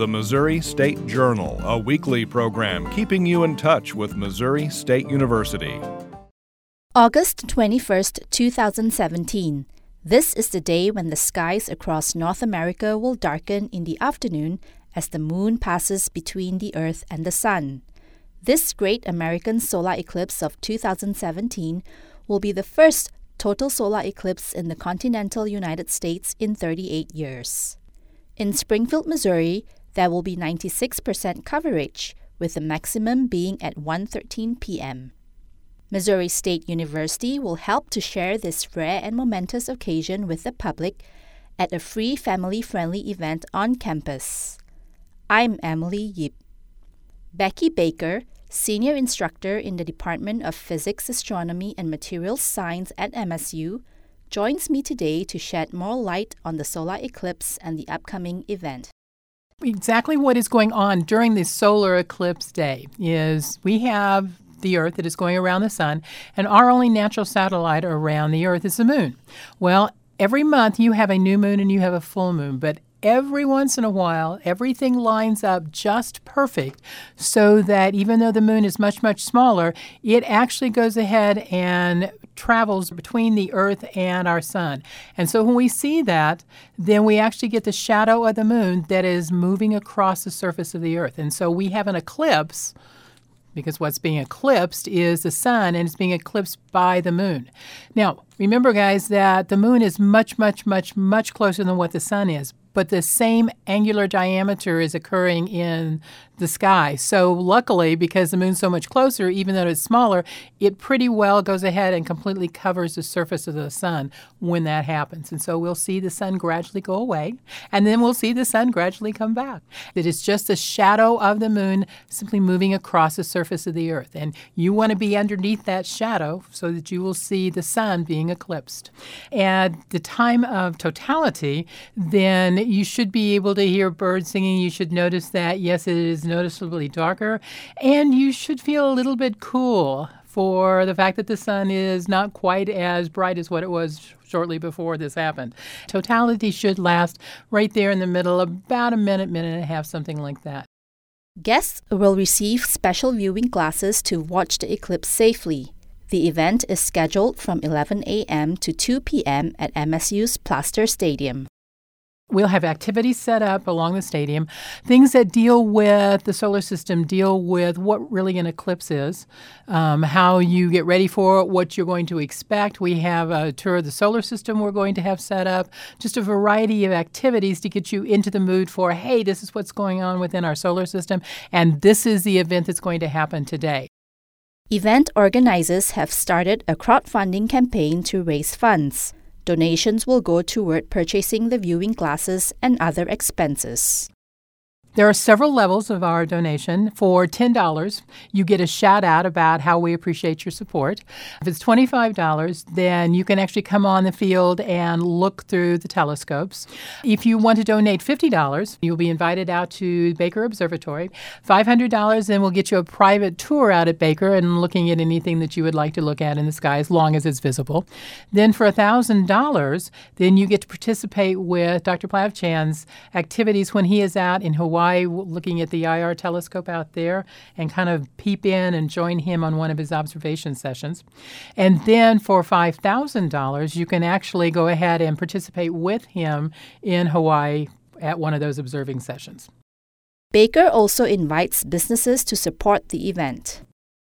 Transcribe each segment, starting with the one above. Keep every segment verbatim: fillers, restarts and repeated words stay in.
the Missouri State Journal, a weekly program keeping you in touch with Missouri State University. August twenty-first, twenty seventeen. This is the day when the skies across North America will darken in the afternoon as the moon passes between the Earth and the Sun. This great American solar eclipse of two thousand seventeen will be the first total solar eclipse in the continental United States in thirty-eight years. In Springfield, Missouri, there will be ninety-six percent coverage, with the maximum being at one thirteen p.m. Missouri State University will help to share this rare and momentous occasion with the public at a free family-friendly event on campus. I'm Emily Yip. Becky Baker, Senior Instructor in the Department of Physics, Astronomy, and Materials Science at M S U, joins me today to shed more light on the solar eclipse and the upcoming event. Exactly what is going on during this solar eclipse day is we have the Earth that is going around the Sun, and our only natural satellite around the Earth is the Moon. Well, every month you have a new moon and you have a full moon, but every once in a while, everything lines up just perfect so that even though the moon is much, much smaller, it actually goes ahead and travels between the Earth and our sun. And so when we see that, then we actually get the shadow of the moon that is moving across the surface of the Earth. And so we have an eclipse, because what's being eclipsed is the sun, and it's being eclipsed by the moon. Now, remember, guys, that the moon is much, much, much, much closer than what the sun is, but the same angular diameter is occurring in the sky. So luckily, because the moon's so much closer, even though it's smaller, it pretty well goes ahead and completely covers the surface of the sun when that happens. And so we'll see the sun gradually go away, and then we'll see the sun gradually come back. It is just the shadow of the moon simply moving across the surface of the Earth. And you want to be underneath that shadow so that you will see the sun being eclipsed. At the time of totality, then you should be able to hear birds singing. You should notice that, yes, it is noticeably darker, and you should feel a little bit cool for the fact that the sun is not quite as bright as what it was shortly before this happened. Totality should last right there in the middle, about a minute, minute and a half, something like that. Guests will receive special viewing glasses to watch the eclipse safely. The event is scheduled from eleven a.m. to two p.m. at M S U's Plaster Stadium. We'll have activities set up along the stadium, things that deal with the solar system, deal with what really an eclipse is, um, how you get ready for it, what you're going to expect. We have a tour of the solar system we're going to have set up, just a variety of activities to get you into the mood for, hey, this is what's going on within our solar system, and this is the event that's going to happen today. Event organizers have started a crowdfunding campaign to raise funds. Donations will go toward purchasing the viewing glasses and other expenses. There are several levels of our donation. For ten dollars, you get a shout out about how we appreciate your support. If it's twenty-five dollars, then you can actually come on the field and look through the telescopes. If you want to donate fifty dollars, you'll be invited out to Baker Observatory. five hundred dollars, then we'll get you a private tour out at Baker and looking at anything that you would like to look at in the sky as long as it's visible. Then for one thousand dollars, then you get to participate with Doctor Plav Chan's activities when he is out in Hawaii, looking at the I R telescope out there, and kind of peep in and join him on one of his observation sessions. And then for five thousand dollars, you can actually go ahead and participate with him in Hawaii at one of those observing sessions. Baker also invites businesses to support the event.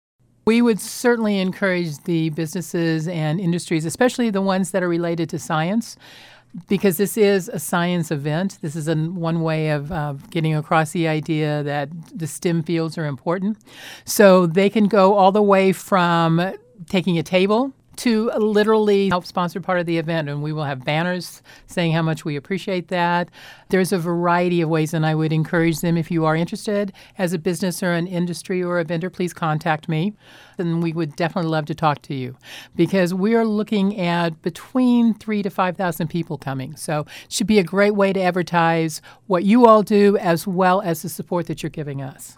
We would certainly encourage the businesses and industries, especially the ones that are related to science, because this is a science event. This is a, one way of uh, getting across the idea that the STEM fields are important. So they can go all the way from taking a table to literally help sponsor part of the event. And we will have banners saying how much we appreciate that. There's a variety of ways, and I would encourage them, if you are interested as a business or an industry or a vendor, please contact me. And we would definitely love to talk to you, because we are looking at between three to five thousand people coming. So it should be a great way to advertise what you all do as well as the support that you're giving us.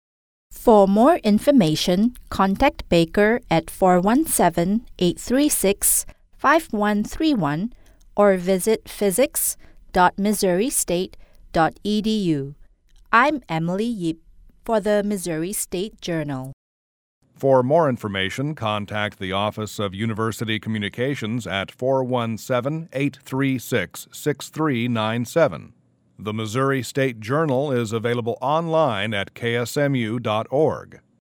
For more information, contact Baker at four one seven, eight three six, five one three one or visit physics dot missouri state dot e d u. I'm Emily Yip for the Missouri State Journal. For more information, contact the Office of University Communications at four one seven, eight three six, six three nine seven. The Missouri State Journal is available online at k s m u dot org.